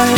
time.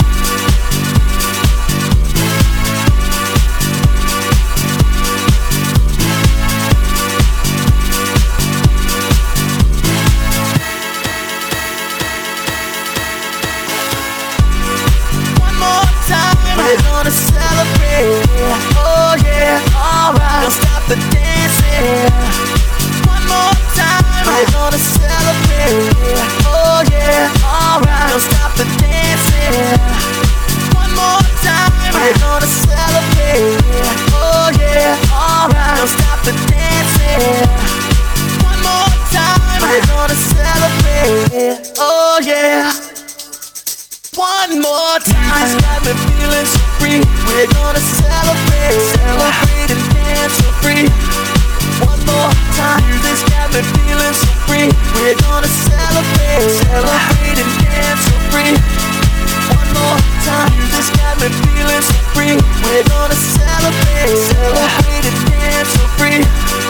One more time, we're gonna celebrate. Oh yeah, alright, don't stop the dancing. One more time, we're gonna celebrate. Oh yeah, alright, don't stop the dancing. One more time, we're gonna celebrate. Oh yeah, alright, don't stop the dancing. One more time, we're gonna celebrate. Oh yeah. One more time, it's got me feeling so free. We're gonna celebrate, celebrate and dance so free. One more time, music's got me feeling so free. We're gonna celebrate, celebrate and dance so free. One more time, music's got me feeling so free. We're gonna celebrate, celebrate and dance so free.